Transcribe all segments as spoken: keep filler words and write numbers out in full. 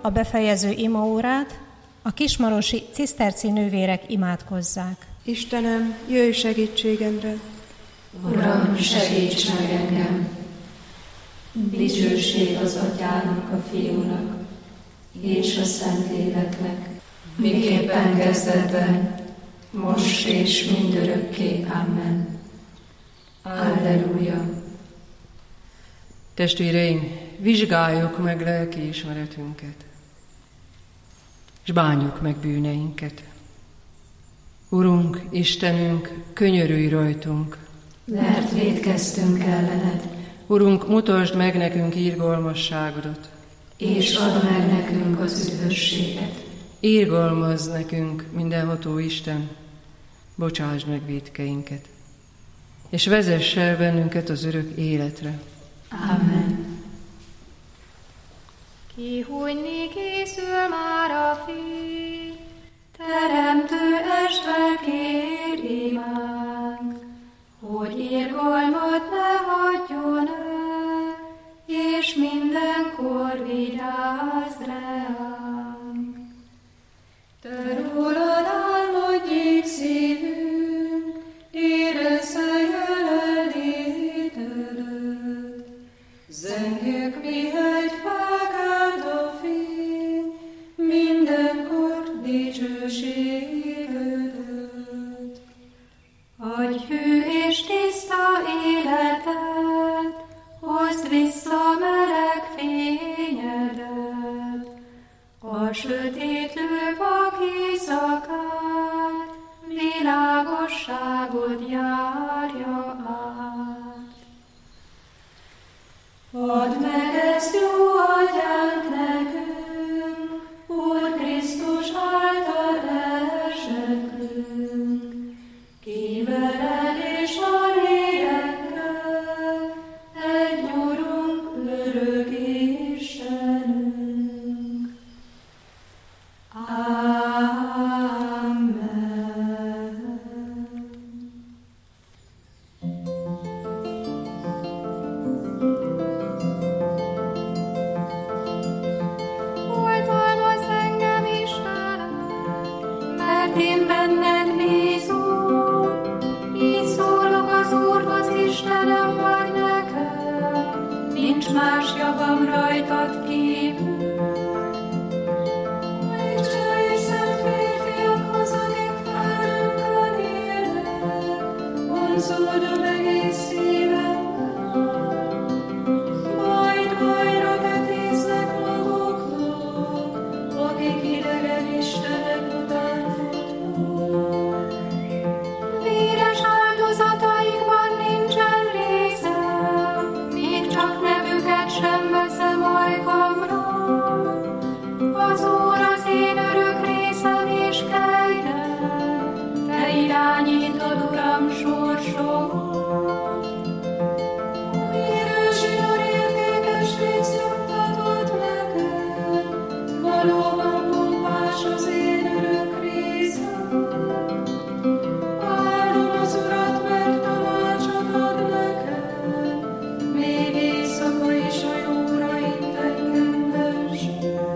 a befejező imaórát, a kismarosi ciszterci nővérek imádkozzák. Istenem, jöjj segítségemre! Uram, segíts meg engem! Dicsőség az Atyának, a Fiúnak és a Szentléleknek, miképpen kezdetben, most és mindörökké. Amen. Alleluja! Testvéreim, vizsgáljuk meg lelki ismeretünket, és bánjuk meg bűneinket. Urunk, Istenünk, könyörülj rajtunk, mert vétkeztünk ellened. Urunk, mutasd meg nekünk irgalmasságodat, és add meg nekünk az üdvösséget. Irgalmazz nekünk, mindenható Isten, bocsásd meg vétkeinket, és vezess el bennünket az örök életre. Amen. Kihújni készül már a fény, Teremtő esve kér imánk, hogy irgalmat ne hagyjon el, és mindenkor vigyázz ránk. Te rólad álmodjék szívünk, érezze jelenlétedőt. Zengjük, mihegy felkelt a fény, mindenkor dicsőségedőt. Adj hű és tiszta életet, hozd vissza meleg fényedet, a sötétlő vak éjszakát, világosságod járja át. Add meg ezt, jó Atyánk, nekünk, Úr Krisztus által elsekünk, ki veled és a lélekkel, egy Urunk, örök Istenünk. Amen. oltalmazz engem, Istenem, Mert én benned bízom, így szólok az Úrhoz, Istenem vagy nekem, nincs más javam rajtad kívül. Isten és szent férfiakhoz, akik felünkön élnek, vonzódom egész szívemmel. Majd bajra vetéznek maguknak, akik idegen istenek után futnak. Véres áldozataikban nincsen részem, még csak nevüket sem veszem ajkamra. Az Úr az én örök részem és kegyem, te irányítod, Uram, sorsomat. Érős Úr, értékes rész juttatod nekem, valóban pompás az én örök részem. Áldom az Urat, mert tanácsot ad nekem, még éjszaka is a jóra int engem belső.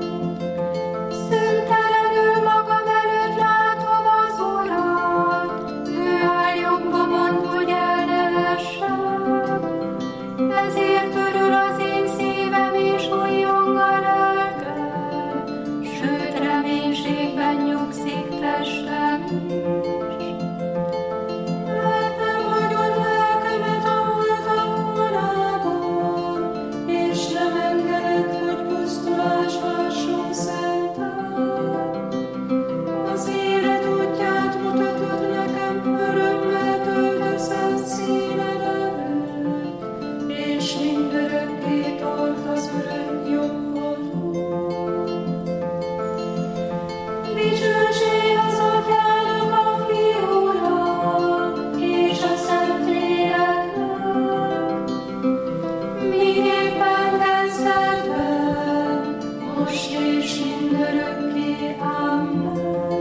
Szentelenül magam előtt látom az Urat, ő áll jobbomon, hogy el ne essem. Ezért örül az én szívem és újjong a lelkem, sőt reménységben nyugszik testem is. Mert nem hagyod lelkemet a holtak vonában, és nem engeded, hogy pusztulás lásson szented. Az élet útját mutatod nekem, örömmel töltesz el színed előtt, és mindörökké tart az örök jobbodon. Dicsőség az Atyának, a Fiúnak és a Szentléleknek, miképpen kezdetben, most és mindörökké. Amen.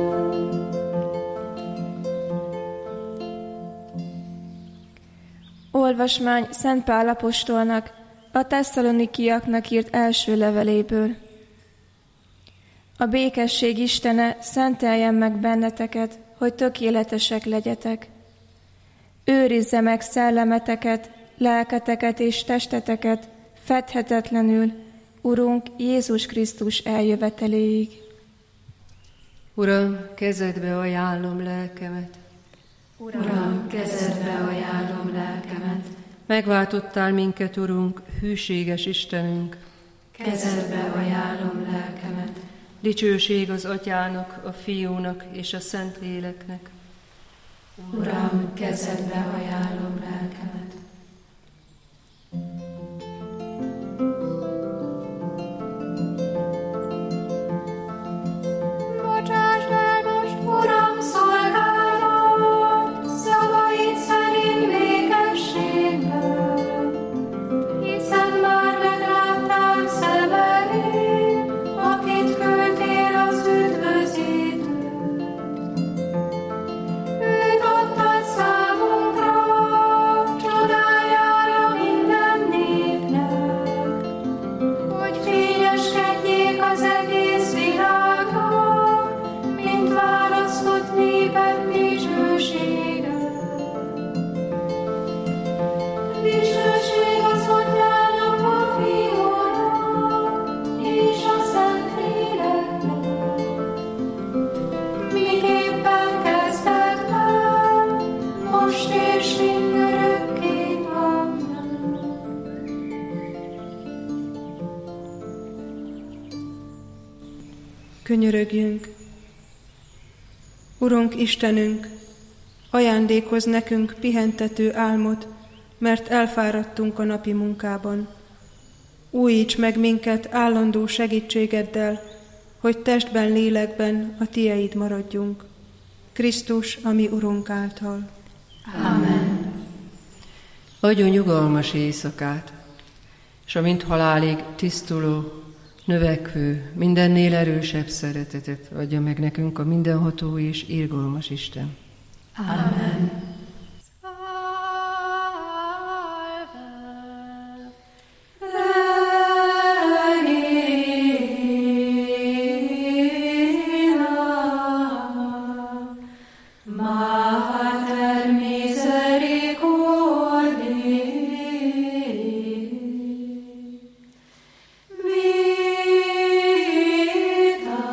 Olvasmány Szent Pál apostolnak a tesszalonikiaknak írt első leveléből. A békesség Istene szenteljen meg benneteket, hogy tökéletesek legyetek. Őrizze meg szellemeteket, lelketeket és testeteket fedhetetlenül, Urunk Jézus Krisztus eljöveteléig. Uram, kezedbe ajánlom lelkemet. Uram, kezedbe ajánlom lelkemet. Megváltottál minket, Urunk, hűséges Istenünk. Kezedbe ajánlom lelkemet. Dicsőség az Atyának, a Fiúnak és a Szentléleknek. Uram, kezedbe ajánlom lelkemet. Bocsásd el most, Uram, szolgálat, szavaid szerint békességben, hiszen már megláttál szemeim, akit küldtél az üdvözítő. Őt adtad számunkra, csodájára minden népnek, hogy fényeskedjék az egész világnak, mint választott néped dicsősége. Dicsőség az Atyának, a Fiúnak és a Szentléleknek, miképpen kezdetben, most és mindörökké. Amen. Könyörögjünk! Urunk Istenünk, ajándékozz nekünk pihentető álmot, mert elfáradtunk a napi munkában. Újíts meg minket állandó segítségeddel, hogy testben, lélekben a Tieid maradjunk. Krisztus, a mi Urunk által. Amen. Adjon nyugalmas éjszakát, és amint halálig tisztuló, növekvő, mindennél erősebb szeretetet adja meg nekünk a mindenható és irgalmas Isten. Amen. Mater misericordiae, vita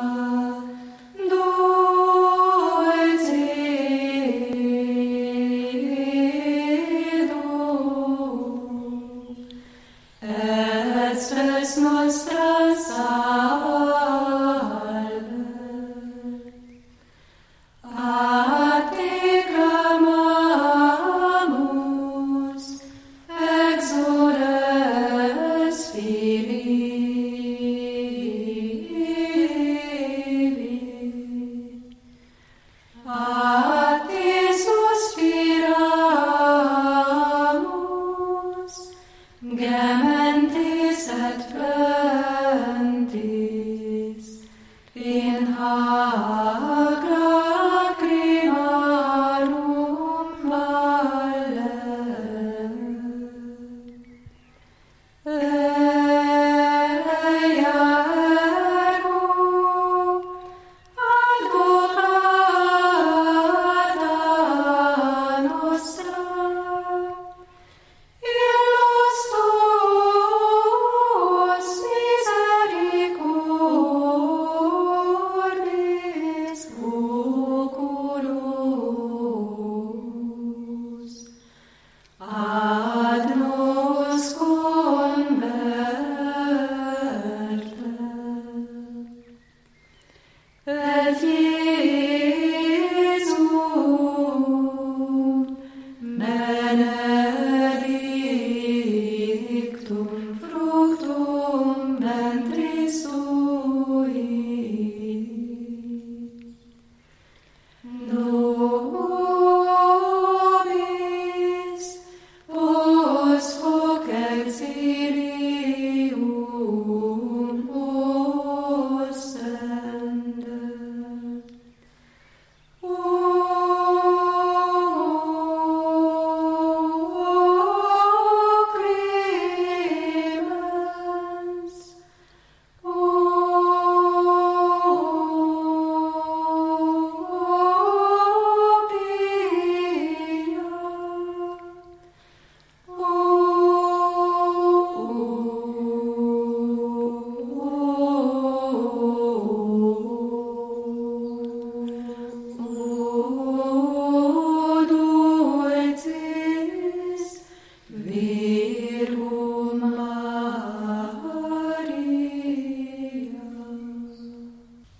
dulcedo, et spes nostra salve. A te clamamus, exules Filii. A te suspiramus, gementes et plentes.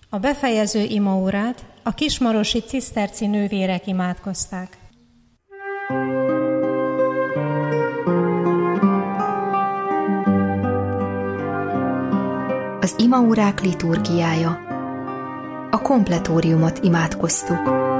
A befejező imaórát a kismarosi ciszterci nővérek imádkozták. Az imaórák liturgiája. A kompletóriumot imádkoztuk.